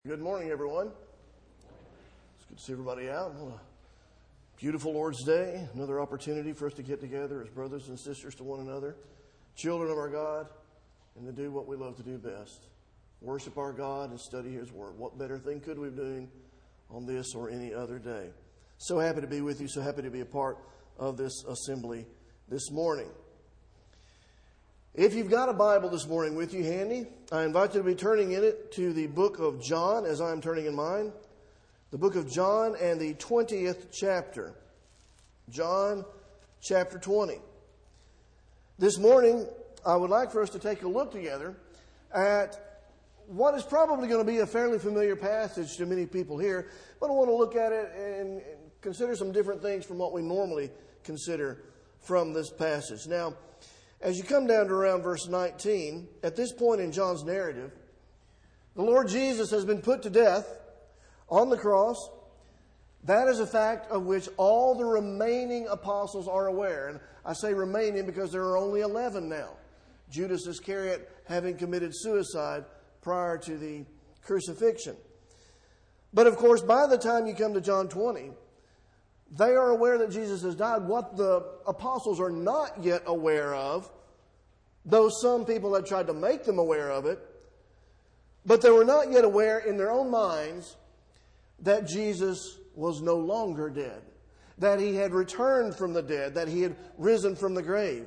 Good morning, everyone. It's good to see everybody out. What a beautiful Lord's Day. Another opportunity for us to get together as brothers and sisters to one another, children of our God, and to do what we love to do best. Worship our God and study His Word. What better thing could we be doing on this or any other day? So happy to be with you. So happy to be a part of this assembly this morning. If you've got a Bible this morning with you handy, I invite you to be turning in it to the book of John, as I'm turning in mine. The book of John and the 20th chapter. John chapter 20. This morning, I would like for us to take a look together at what is probably going to be a fairly familiar passage to many people here, but I want to look at it and consider some different things from what we normally consider from this passage. Now, as you come down to around verse 19, at this point in John's narrative, the Lord Jesus has been put to death on the cross. That is a fact of which all the remaining apostles are aware. And I say remaining because there are only 11 now. Judas Iscariot having committed suicide prior to the crucifixion. But of course, by the time you come to John 20, they are aware that Jesus has died. What the apostles are not yet aware of, though some people had tried to make them aware of it, but they were not yet aware in their own minds that Jesus was no longer dead, that He had returned from the dead, that He had risen from the grave.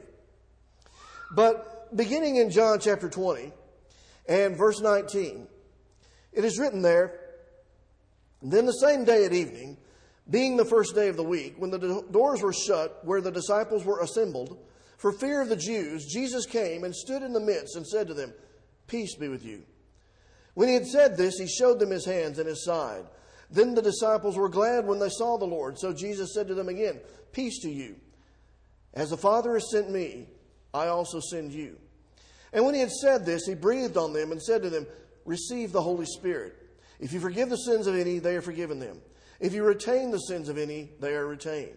But beginning in John chapter 20 and verse 19, it is written there, "Then the same day at evening, being the first day of the week, when the doors were shut where the disciples were assembled, for fear of the Jews, Jesus came and stood in the midst and said to them, 'Peace be with you.' When He had said this, He showed them His hands and His side. Then the disciples were glad when they saw the Lord. So Jesus said to them again, 'Peace to you. As the Father has sent me, I also send you.' And when He had said this, He breathed on them and said to them, 'Receive the Holy Spirit. If you forgive the sins of any, they are forgiven them. If you retain the sins of any, they are retained.'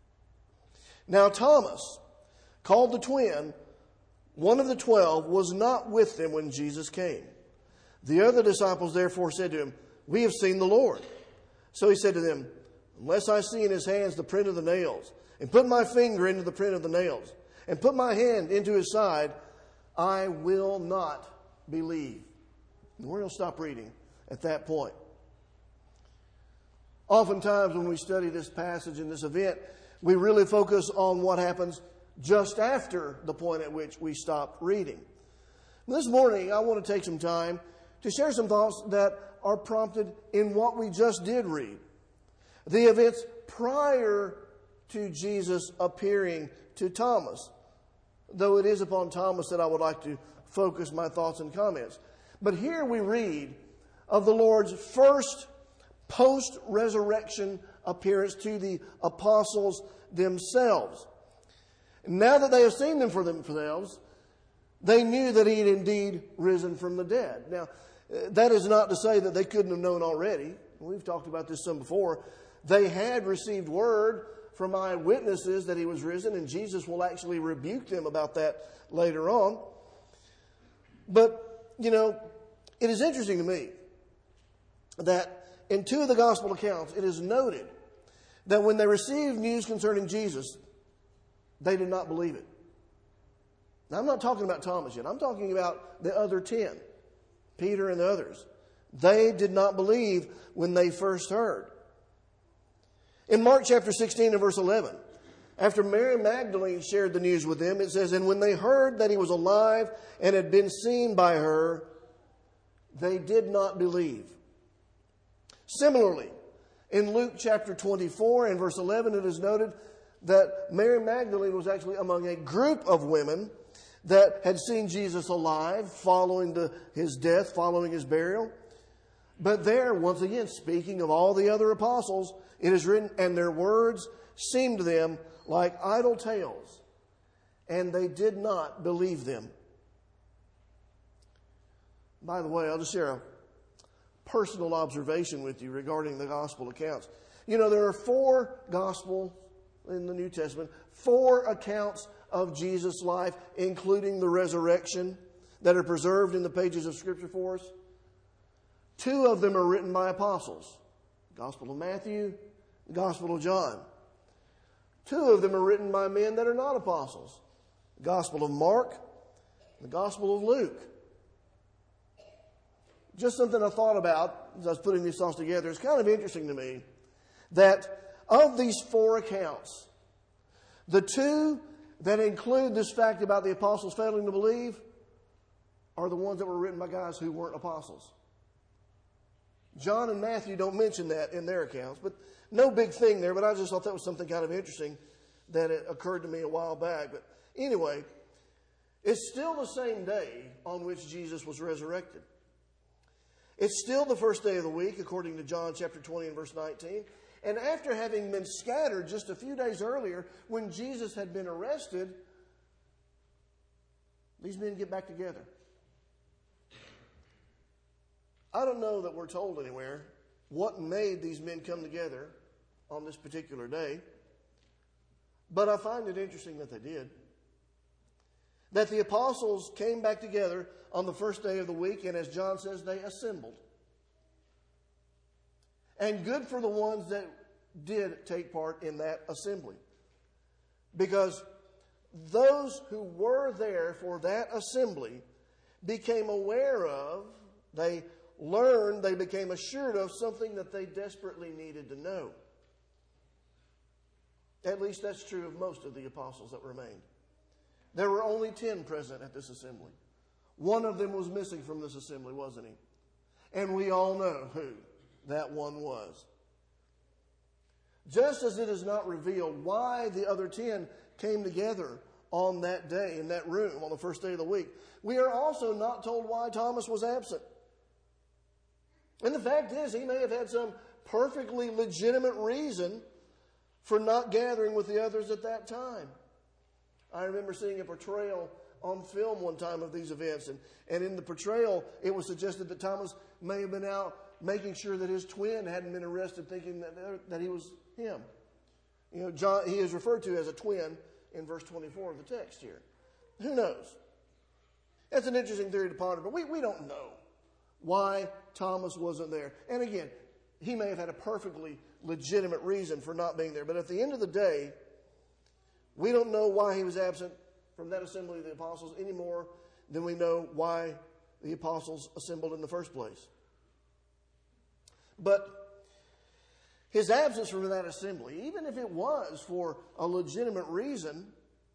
Now Thomas, called the twin, one of the 12, was not with them when Jesus came. The other disciples therefore said to Him, 'We have seen the Lord.' So He said to them, 'Unless I see in His hands the print of the nails, and put my finger into the print of the nails, and put my hand into His side, I will not believe.'" And we're going to stop reading at that point. Oftentimes when we study this passage and this event, we really focus on what happens just after the point at which we stop reading. This morning, I want to take some time to share some thoughts that are prompted in what we just did read. The events prior to Jesus appearing to Thomas, though it is upon Thomas that I would like to focus my thoughts and comments. But here we read of the Lord's first post-resurrection appearance to the apostles themselves. Now that they have seen them for themselves, they knew that He had indeed risen from the dead. Now, that is not to say that they couldn't have known already. We've talked about this some before. They had received word from eyewitnesses that He was risen, and Jesus will actually rebuke them about that later on. But, it is interesting to me that in two of the gospel accounts, it is noted that when they received news concerning Jesus, they did not believe it. Now, I'm not talking about Thomas yet. I'm talking about the other 10, Peter and the others. They did not believe when they first heard. In Mark chapter 16 and verse 11, after Mary Magdalene shared the news with them, it says, "And when they heard that He was alive and had been seen by her, they did not believe." Similarly, in Luke chapter 24 and verse 11, it is noted that Mary Magdalene was actually among a group of women that had seen Jesus alive following His death, following His burial. But there, once again, speaking of all the other apostles, it is written, "And their words seemed to them like idle tales, and they did not believe them." By the way, I'll just share a personal observation with you regarding the gospel accounts. There are 4 gospels in the New Testament, 4 accounts of Jesus' life, including the resurrection, that are preserved in the pages of Scripture for us. 2 of them are written by apostles. The Gospel of Matthew, the Gospel of John. 2 of them are written by men that are not apostles. The Gospel of Mark, the Gospel of Luke. Just something I thought about as I was putting these thoughts together. It's kind of interesting to me that of these 4 accounts, the 2 that include this fact about the apostles failing to believe are the ones that were written by guys who weren't apostles. John and Matthew don't mention that in their accounts, but no big thing there. But I just thought that was something kind of interesting that it occurred to me a while back. But anyway, it's still the same day on which Jesus was resurrected. It's still the first day of the week, according to John chapter 20 and verse 19. And after having been scattered just a few days earlier, when Jesus had been arrested, these men get back together. I don't know that we're told anywhere what made these men come together on this particular day, but I find it interesting that they did. That the apostles came back together on the first day of the week, and as John says, they assembled. And good for the ones that did take part in that assembly. Because those who were there for that assembly became aware of, they learned, they became assured of something that they desperately needed to know. At least that's true of most of the apostles that remained. There were only 10 present at this assembly. One of them was missing from this assembly, wasn't he? And we all know who that one was. Just as it is not revealed why the other 10 came together on that day in that room on the first day of the week, we are also not told why Thomas was absent. And the fact is, he may have had some perfectly legitimate reason for not gathering with the others at that time. I remember seeing a portrayal on film one time of these events, and in the portrayal, it was suggested that Thomas may have been out making sure that his twin hadn't been arrested, thinking that he was him. You know, John, he is referred to as a twin in verse 24 of the text here. Who knows? That's an interesting theory to ponder, but we don't know why Thomas wasn't there. And again, he may have had a perfectly legitimate reason for not being there, but at the end of the day, we don't know why he was absent from that assembly of the apostles any more than we know why the apostles assembled in the first place. But his absence from that assembly, even if it was for a legitimate reason,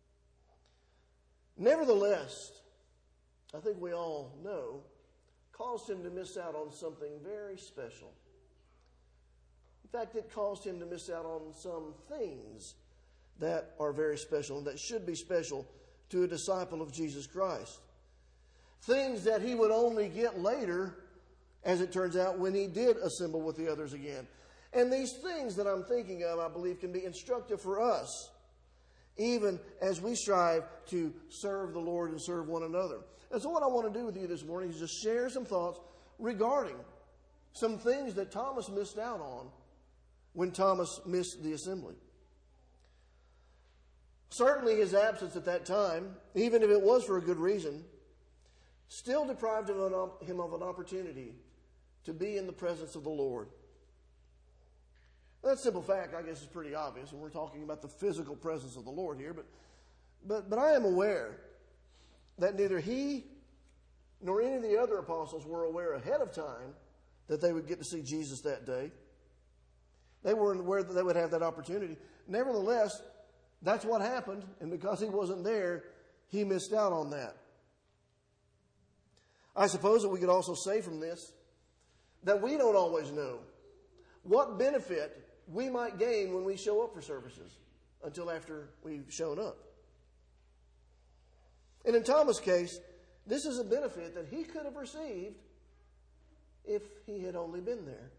nevertheless, I think we all know, caused him to miss out on something very special. In fact, it caused him to miss out on some things that are very special and that should be special to a disciple of Jesus Christ. Things that he would only get later, as it turns out, when he did assemble with the others again. And these things that I'm thinking of, I believe, can be instructive for us, even as we strive to serve the Lord and serve one another. And so what I want to do with you this morning is just share some thoughts regarding some things that Thomas missed out on when Thomas missed the assembly. Certainly his absence at that time, even if it was for a good reason, still deprived him of an opportunity to be in the presence of the Lord. That simple fact, I guess, is pretty obvious, and we're talking about the physical presence of the Lord here, but I am aware that neither he nor any of the other apostles were aware ahead of time that they would get to see Jesus that day. They weren't aware that they would have that opportunity. Nevertheless, that's what happened, and because he wasn't there, he missed out on that. I suppose that we could also say from this that we don't always know what benefit we might gain when we show up for services until after we've shown up. And in Thomas' case, this is a benefit that he could have received if he had only been there.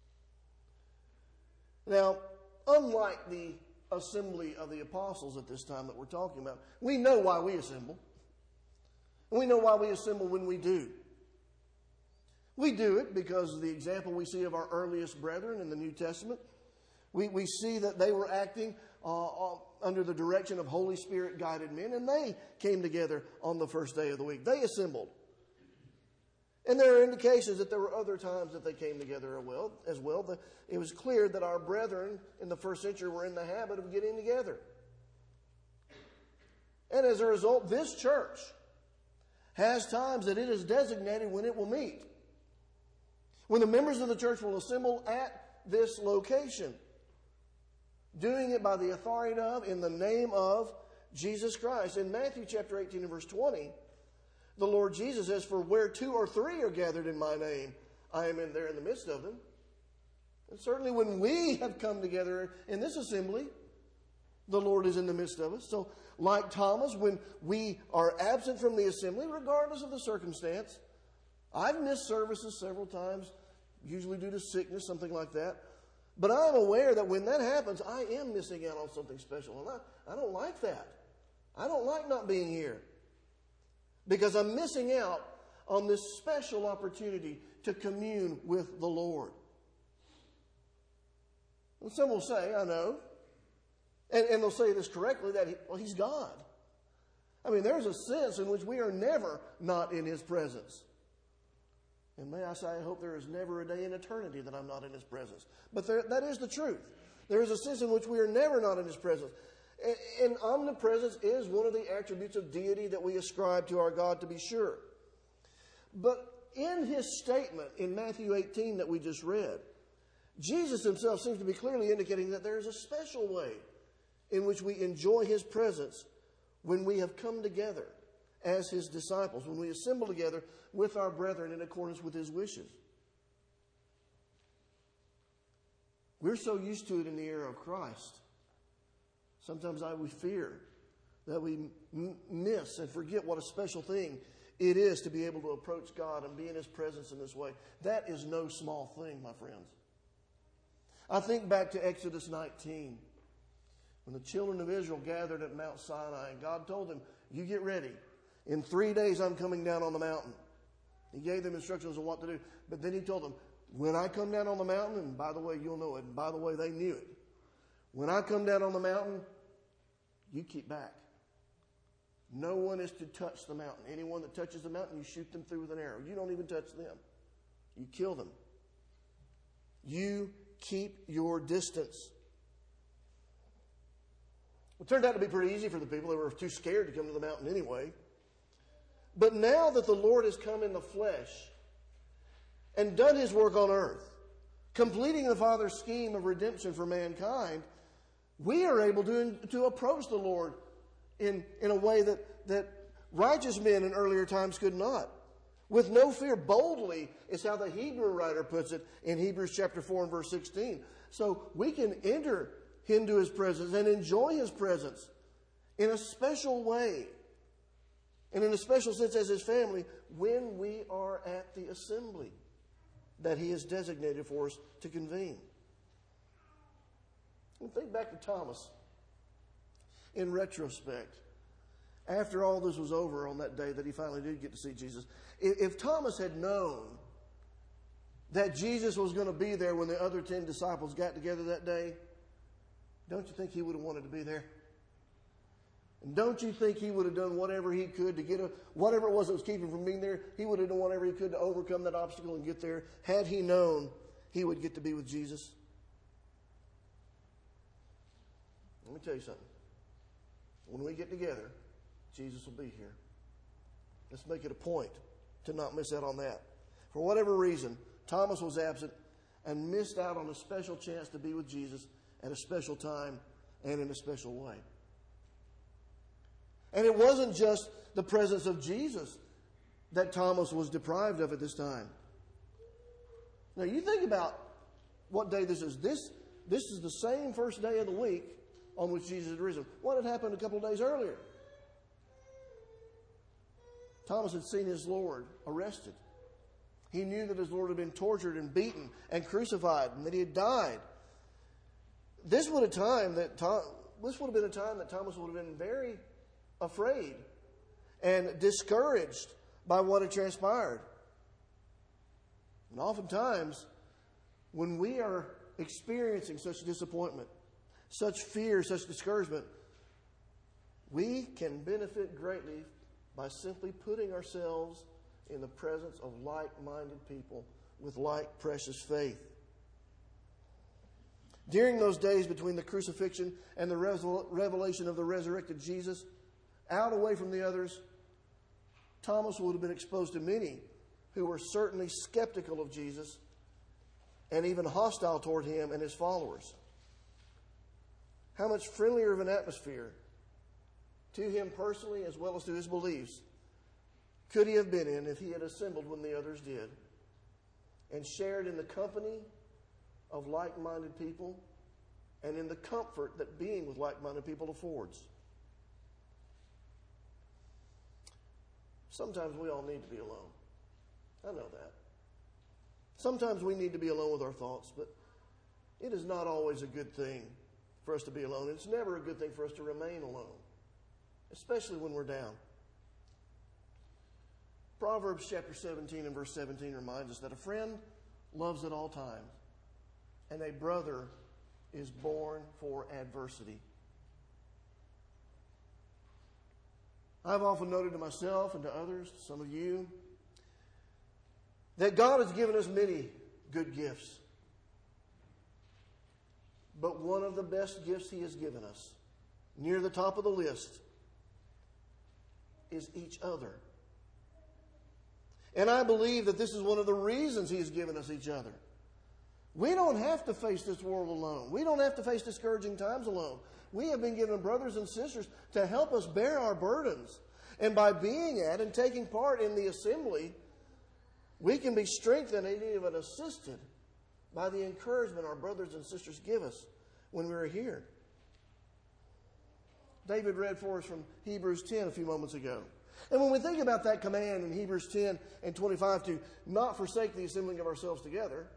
Now, unlike the assembly of the apostles at this time that we're talking about, we know why we assemble. We know why we assemble when we do. We do it because of the example we see of our earliest brethren in the New Testament. We see that they were acting under the direction of Holy Spirit guided men, and they came together on the first day of the week. They assembled. And there are indications that there were other times that they came together as well. It was clear that our brethren in the first century were in the habit of getting together. And as a result, this church has times that it is designated when it will meet. When the members of the church will assemble at this location, doing it by the authority of, in the name of Jesus Christ. In Matthew chapter 18 and verse 20, the Lord Jesus says, "For where 2 or 3 are gathered in my name, I am in there in the midst of them." And certainly when we have come together in this assembly, the Lord is in the midst of us. So like Thomas, when we are absent from the assembly, regardless of the circumstance, I've missed services several times, usually due to sickness, something like that. But I'm aware that when that happens, I am missing out on something special. And I don't like that. I don't like not being here. Because I'm missing out on this special opportunity to commune with the Lord. And some will say, I know, and they'll say this correctly, that He's God. I mean, there's a sense in which we are never not in His presence. And may I say, I hope there is never a day in eternity that I'm not in His presence. But that is the truth. There is a sense in which we are never not in His presence. And omnipresence is one of the attributes of deity that we ascribe to our God, to be sure. But in His statement in Matthew 18 that we just read, Jesus Himself seems to be clearly indicating that there is a special way in which we enjoy His presence when we have come together as His disciples, when we assemble together with our brethren in accordance with His wishes. We're so used to it in the era of Christ. Sometimes we fear that we miss and forget what a special thing it is to be able to approach God and be in His presence in this way. That is no small thing, my friends. I think back to Exodus 19, when the children of Israel gathered at Mount Sinai, and God told them, "You get ready. In 3 days I'm coming down on the mountain." He gave them instructions on what to do. But then He told them, "When I come down on the mountain," and by the way, you'll know it, and by the way, they knew it. "When I come down on the mountain, you keep back. No one is to touch the mountain. Anyone that touches the mountain, you shoot them through with an arrow. You don't even touch them. You kill them. You keep your distance." It turned out to be pretty easy for the people. They were too scared to come to the mountain anyway. But now that the Lord has come in the flesh and done His work on earth, completing the Father's scheme of redemption for mankind, we are able to approach the Lord in a way that righteous men in earlier times could not. With no fear, boldly, is how the Hebrew writer puts it in Hebrews chapter 4 and verse 16. So we can enter into His presence and enjoy His presence in a special way, and in a special sense as His family, when we are at the assembly that He has designated for us to convene. And think back to Thomas. In retrospect, after all this was over on that day that he finally did get to see Jesus, if Thomas had known that Jesus was going to be there when the other 10 disciples got together that day, don't you think he would have wanted to be there? And don't you think he would have done whatever he could to get whatever it was that was keeping him from being there, he would have done whatever he could to overcome that obstacle and get there, had he known he would get to be with Jesus? Let me tell you something. When we get together, Jesus will be here. Let's make it a point to not miss out on that. For whatever reason, Thomas was absent and missed out on a special chance to be with Jesus at a special time and in a special way. And it wasn't just the presence of Jesus that Thomas was deprived of at this time. Now, you think about what day this is. This is the same first day of the week on which Jesus had risen. What had happened a couple of days earlier? Thomas had seen his Lord arrested. He knew that his Lord had been tortured and beaten and crucified and that He had died. This would have been a time that Thomas would have been very afraid and discouraged by what had transpired. And oftentimes, when we are experiencing such disappointment, such fear, such discouragement, we can benefit greatly by simply putting ourselves in the presence of like-minded people with like precious faith. During those days between the crucifixion and the revelation of the resurrected Jesus, out away from the others, Thomas would have been exposed to many who were certainly skeptical of Jesus and even hostile toward him and his followers. How much friendlier of an atmosphere to him personally as well as to his beliefs could he have been in if he had assembled when the others did and shared in the company of like-minded people and in the comfort that being with like-minded people affords. Sometimes we all need to be alone. I know that. Sometimes we need to be alone with our thoughts, but it is not always a good thing for us to be alone. It's never a good thing for us to remain alone, especially when we're down. Proverbs chapter 17 and verse 17 reminds us that a friend loves at all times, and a brother is born for adversity. I've often noted to myself and to others, some of you, that God has given us many good gifts. But one of the best gifts He has given us, near the top of the list, is each other. And I believe that this is one of the reasons He has given us each other. We don't have to face this world alone. We don't have to face discouraging times alone. We have been given brothers and sisters to help us bear our burdens. And by being at and taking part in the assembly, we can be strengthened and even assisted by the encouragement our brothers and sisters give us when we're here. David read for us from Hebrews 10 a few moments ago. And when we think about that command in Hebrews 10 and 25 to not forsake the assembling of ourselves together,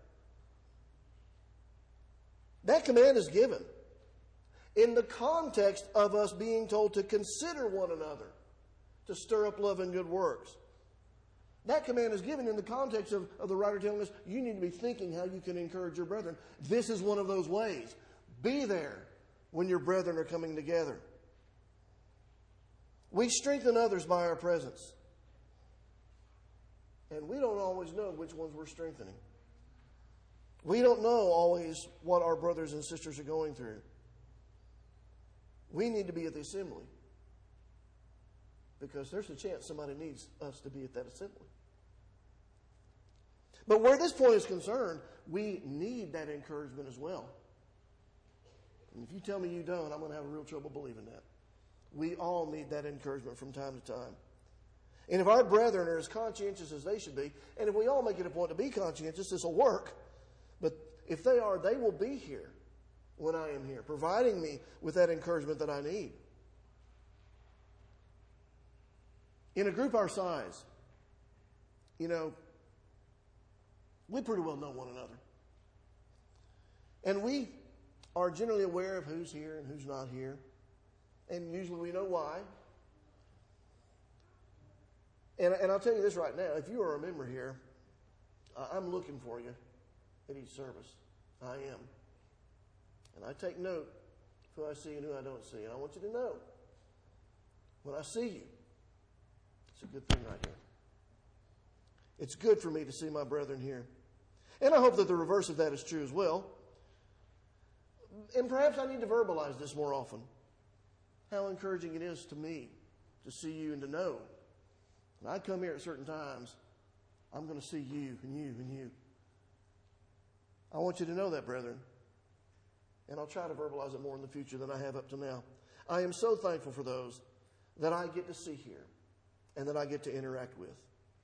that command is given in the context of us being told to consider one another, to stir up love and good works. That command is given in the context of the writer telling us, you need to be thinking how you can encourage your brethren. This is one of those ways. Be there when your brethren are coming together. We strengthen others by our presence. And we don't always know which ones we're strengthening. We don't know always what our brothers and sisters are going through. We need to be at the assembly, because there's a chance somebody needs us to be at that assembly. But where this point is concerned, we need that encouragement as well. And if you tell me you don't, I'm going to have real trouble believing that. We all need that encouragement from time to time. And if our brethren are as conscientious as they should be, and if we all make it a point to be conscientious, this will work. But if they are, they will be here when I am here, providing me with that encouragement that I need. In a group our size, we pretty well know one another. And we are generally aware of who's here and who's not here. And usually we know why. And I'll tell you this right now. If you are a member here, I'm looking for you at each service. I am. And I take note of who I see and who I don't see. And I want you to know, when I see you, it's a good thing right here. It's good for me to see my brethren here. And I hope that the reverse of that is true as well. And perhaps I need to verbalize this more often. How encouraging it is to me to see you and to know when I come here at certain times, I'm going to see you and you and you. I want you to know that, brethren. And I'll try to verbalize it more in the future than I have up to now. I am so thankful for those that I get to see here and that I get to interact with.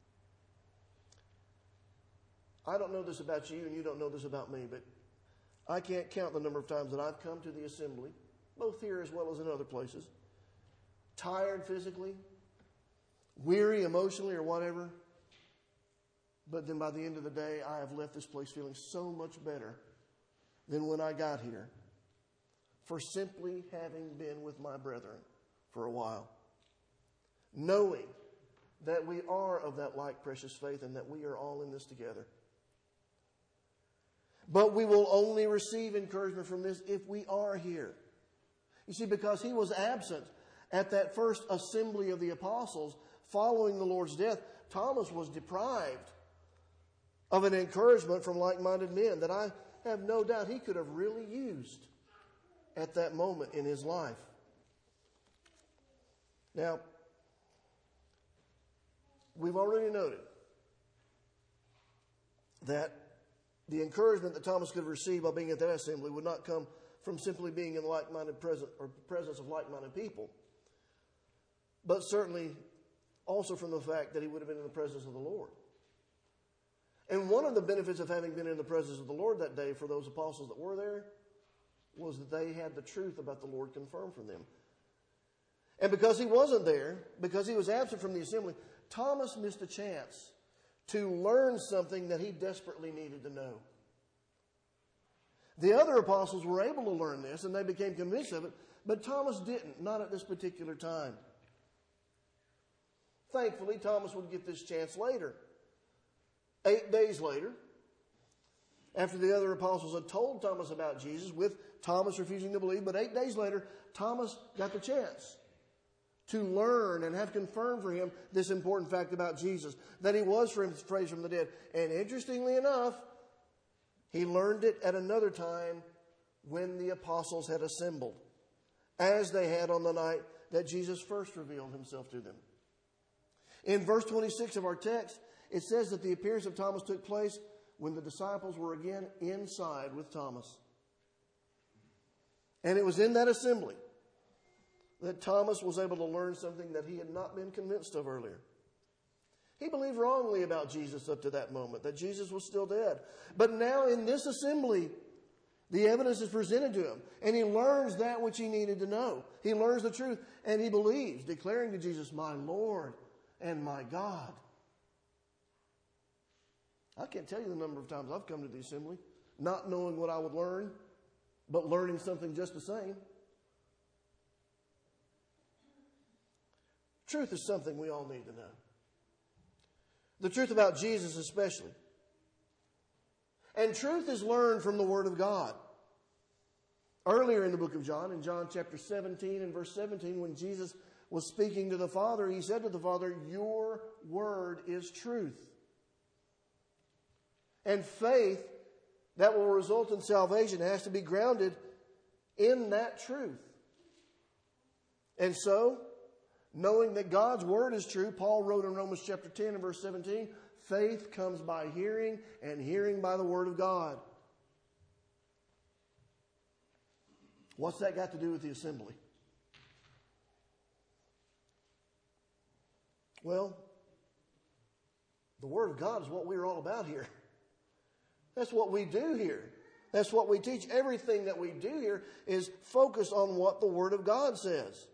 I don't know this about you and you don't know this about me, but I can't count the number of times that I've come to the assembly, both here as well as in other places, tired physically, weary emotionally or whatever. But then by the end of the day, I have left this place feeling so much better than when I got here, for simply having been with my brethren for a while, knowing that we are of that like precious faith and that we are all in this together. But we will only receive encouragement from this if we are here. You see, because he was absent at that first assembly of the apostles following the Lord's death, Thomas was deprived of an encouragement from like-minded men that I have no doubt he could have really used at that moment in his life. Now, we've already noted that the encouragement that Thomas could receive by being at that assembly would not come from simply being in the like-minded presence of like-minded people, but certainly also from the fact that he would have been in the presence of the Lord. And one of the benefits of having been in the presence of the Lord that day for those apostles that were there was that they had the truth about the Lord confirmed from them. And because he wasn't there, because he was absent from the assembly, Thomas missed a chance to learn something that he desperately needed to know. The other apostles were able to learn this, and they became convinced of it, but Thomas didn't, not at this particular time. Thankfully, Thomas would get this chance later. 8 days later, after the other apostles had told Thomas about Jesus, with Thomas refusing to believe, but 8 days later, Thomas got the chance to learn and have confirmed for him this important fact about Jesus, that he was raised from the dead. And interestingly enough, he learned it at another time when the apostles had assembled, as they had on the night that Jesus first revealed himself to them. In verse 26 of our text, it says that the appearance of Thomas took place when the disciples were again inside with Thomas. And it was in that assembly that Thomas was able to learn something that he had not been convinced of earlier. He believed wrongly about Jesus up to that moment, that Jesus was still dead. But now in this assembly, the evidence is presented to him, and he learns that which he needed to know. He learns the truth, and he believes, declaring to Jesus, "My Lord and my God." I can't tell you the number of times I've come to the assembly not knowing what I would learn, but learning something just the same. Truth is something we all need to know. The truth about Jesus especially. And truth is learned from the Word of God. Earlier in the book of John, in John chapter 17 and verse 17, when Jesus was speaking to the Father, he said to the Father, "Your word is truth." And faith that will result in salvation has to be grounded in that truth. And so, knowing that God's word is true, Paul wrote in Romans chapter 10 and verse 17, faith comes by hearing, and hearing by the word of God. What's that got to do with the assembly? Well, the word of God is what we're all about here. That's what we do here. That's what we teach. Everything that we do here is focused on what the Word of God says.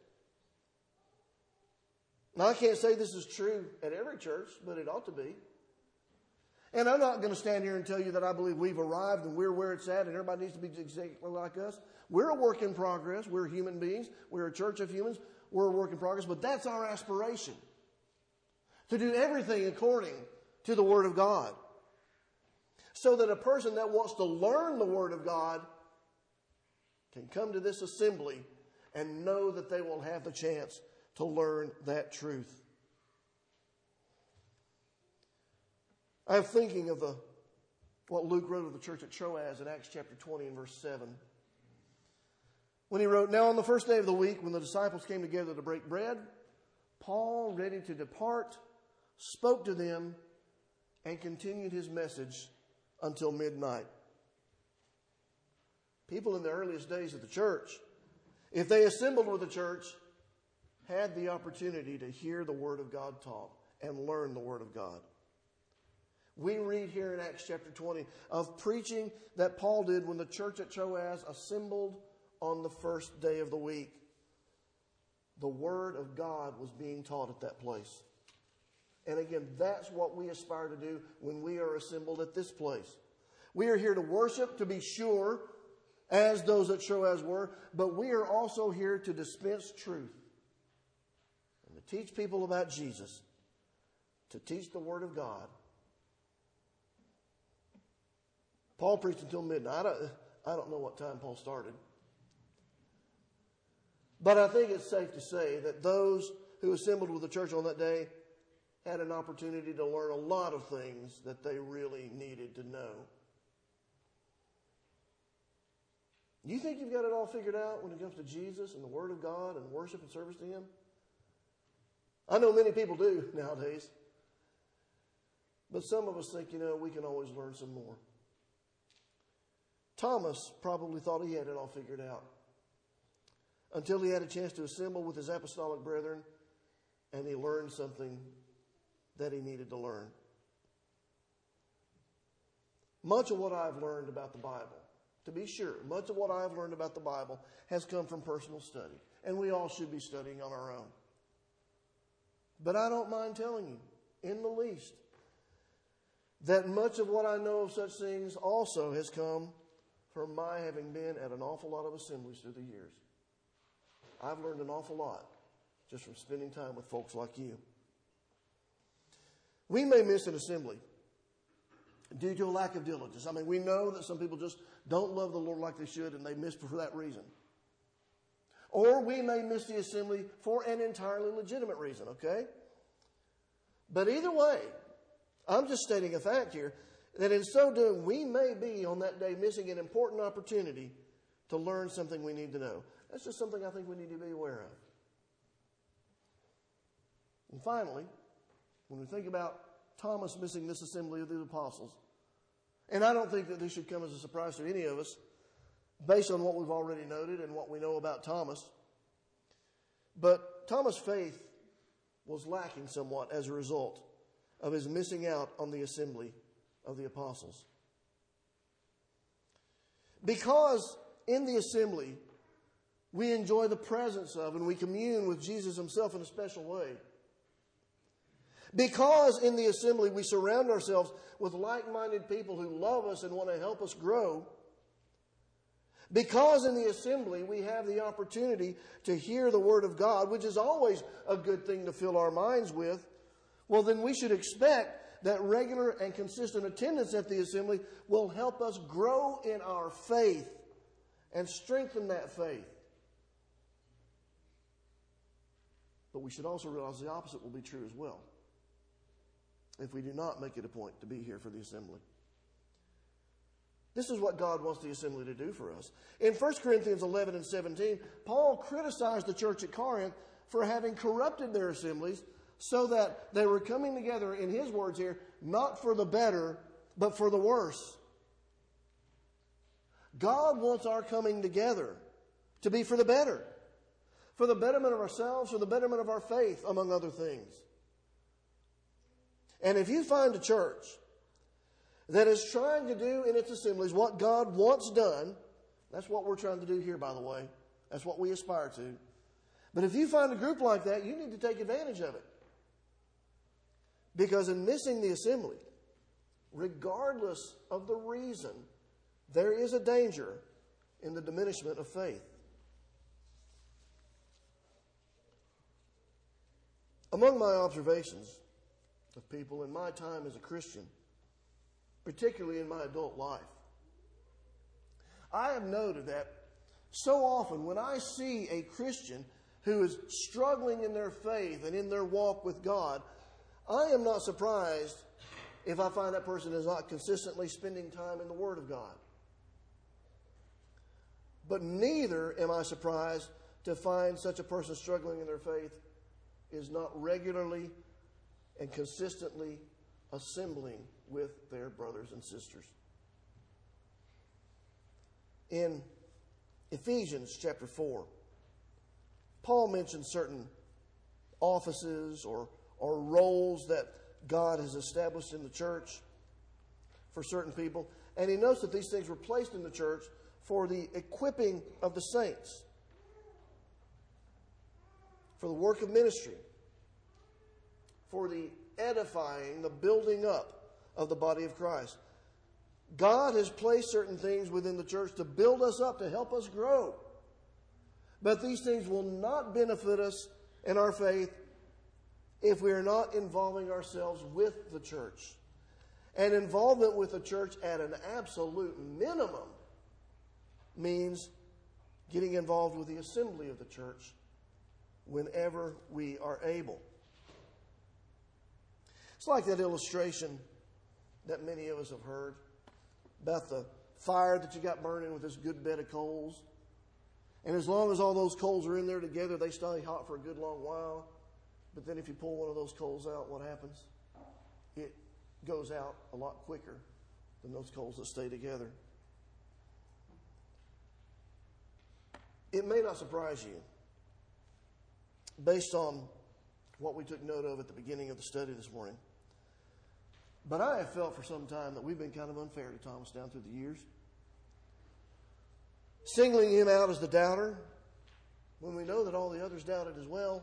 Now, I can't say this is true at every church, but it ought to be. And I'm not going to stand here and tell you that I believe we've arrived and we're where it's at and everybody needs to be exactly like us. We're a work in progress. We're human beings. We're a church of humans. We're a work in progress. But that's our aspiration, to do everything according to the Word of God, so that a person that wants to learn the Word of God can come to this assembly and know that they will have the chance to learn that truth. I'm thinking of what Luke wrote of the church at Troas in Acts chapter 20 and verse 7. When he wrote, "Now on the first day of the week, when the disciples came together to break bread, Paul, ready to depart, spoke to them and continued his message until midnight." People in the earliest days of the church, if they assembled with the church, had the opportunity to hear the Word of God taught and learn the Word of God. We read here in Acts chapter 20 of preaching that Paul did when the church at Troas assembled on the first day of the week. The Word of God was being taught at that place. And again, that's what we aspire to do when we are assembled at this place. We are here to worship, to be sure, as those at Troas were, but we are also here to dispense truth and to teach people about Jesus, to teach the Word of God. Paul preached until midnight. I don't know what time Paul started. But I think it's safe to say that those who assembled with the church on that day had an opportunity to learn a lot of things that they really needed to know. You think you've got it all figured out when it comes to Jesus and the Word of God and worship and service to Him? I know many people do nowadays. But some of us think, we can always learn some more. Thomas probably thought he had it all figured out until he had a chance to assemble with his apostolic brethren and he learned something that he needed to learn. Much of what I've learned about the Bible, to be sure, much of what I've learned about the Bible has come from personal study. And we all should be studying on our own. But I don't mind telling you, in the least, that much of what I know of such things also has come from my having been at an awful lot of assemblies through the years. I've learned an awful lot just from spending time with folks like you. We may miss an assembly due to a lack of diligence. I mean, we know that some people just don't love the Lord like they should, and they miss for that reason. Or we may miss the assembly for an entirely legitimate reason, okay? But either way, I'm just stating a fact here, that in so doing, we may be on that day missing an important opportunity to learn something we need to know. That's just something I think we need to be aware of. And finally, when we think about Thomas missing this assembly of the apostles, and I don't think that this should come as a surprise to any of us, based on what we've already noted and what we know about Thomas, but Thomas' faith was lacking somewhat as a result of his missing out on the assembly of the apostles. Because in the assembly, we enjoy the presence of and we commune with Jesus Himself in a special way. Because in the assembly we surround ourselves with like-minded people who love us and want to help us grow. Because in the assembly we have the opportunity to hear the Word of God, which is always a good thing to fill our minds with, well, then we should expect that regular and consistent attendance at the assembly will help us grow in our faith and strengthen that faith. But we should also realize the opposite will be true as well if we do not make it a point to be here for the assembly. This is what God wants the assembly to do for us. In 1 Corinthians 11 and 17, Paul criticized the church at Corinth for having corrupted their assemblies so that they were coming together, in his words here, not for the better, but for the worse. God wants our coming together to be for the better, for the betterment of ourselves, for the betterment of our faith, among other things. And if you find a church that is trying to do in its assemblies what God wants done, that's what we're trying to do here, by the way. That's what we aspire to. But if you find a group like that, you need to take advantage of it. Because in missing the assembly, regardless of the reason, there is a danger in the diminishment of faith. Among my observations of people in my time as a Christian, particularly in my adult life, I have noted that so often when I see a Christian who is struggling in their faith and in their walk with God, I am not surprised if I find that person is not consistently spending time in the Word of God. But neither am I surprised to find such a person struggling in their faith is not regularly and consistently assembling with their brothers and sisters. In Ephesians chapter 4, Paul mentions certain offices or roles that God has established in the church for certain people. And he notes that these things were placed in the church for the equipping of the saints, for the work of ministry, for the edifying, the building up of the body of Christ. God has placed certain things within the church to build us up, to help us grow. But these things will not benefit us in our faith if we are not involving ourselves with the church. And involvement with the church at an absolute minimum means getting involved with the assembly of the church whenever we are able. It's like that illustration that many of us have heard about the fire that you got burning with this good bed of coals. And as long as all those coals are in there together, they stay hot for a good long while. But then if you pull one of those coals out, what happens? It goes out a lot quicker than those coals that stay together. It may not surprise you, based on what we took note of at the beginning of the study this morning. But I have felt for some time that we've been kind of unfair to Thomas down through the years, singling him out as the doubter when we know that all the others doubted as well.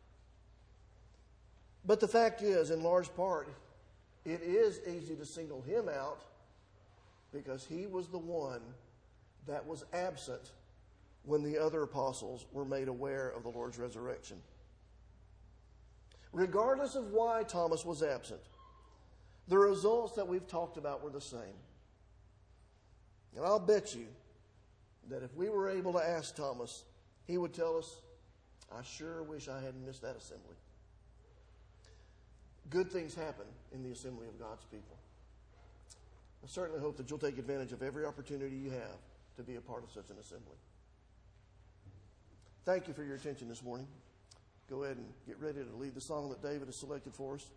But the fact is, in large part, it is easy to single him out because he was the one that was absent when the other apostles were made aware of the Lord's resurrection. Regardless of why Thomas was absent, the results that we've talked about were the same. And I'll bet you that if we were able to ask Thomas, he would tell us, I sure wish I hadn't missed that assembly. Good things happen in the assembly of God's people. I certainly hope that you'll take advantage of every opportunity you have to be a part of such an assembly. Thank you for your attention this morning. Go ahead and get ready to lead the song that David has selected for us.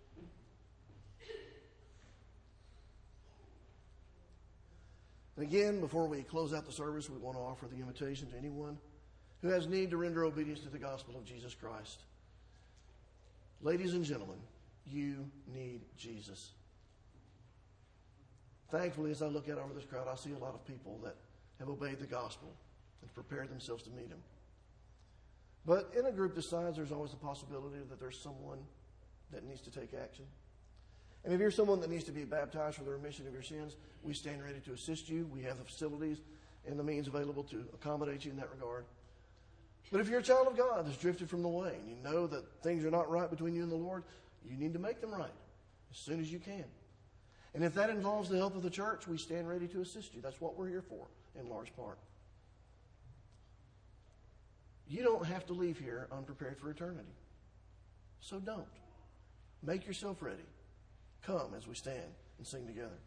And again, before we close out the service, we want to offer the invitation to anyone who has need to render obedience to the gospel of Jesus Christ. Ladies and gentlemen, you need Jesus. Thankfully, as I look out over this crowd, I see a lot of people that have obeyed the gospel and prepared themselves to meet him. But in a group this size, there's always the possibility that there's someone that needs to take action. And if you're someone that needs to be baptized for the remission of your sins, we stand ready to assist you. We have the facilities and the means available to accommodate you in that regard. But if you're a child of God that's drifted from the way and you know that things are not right between you and the Lord, you need to make them right as soon as you can. And if that involves the help of the church, we stand ready to assist you. That's what we're here for, in large part. You don't have to leave here unprepared for eternity. So don't. Make yourself ready. Come as we stand and sing together.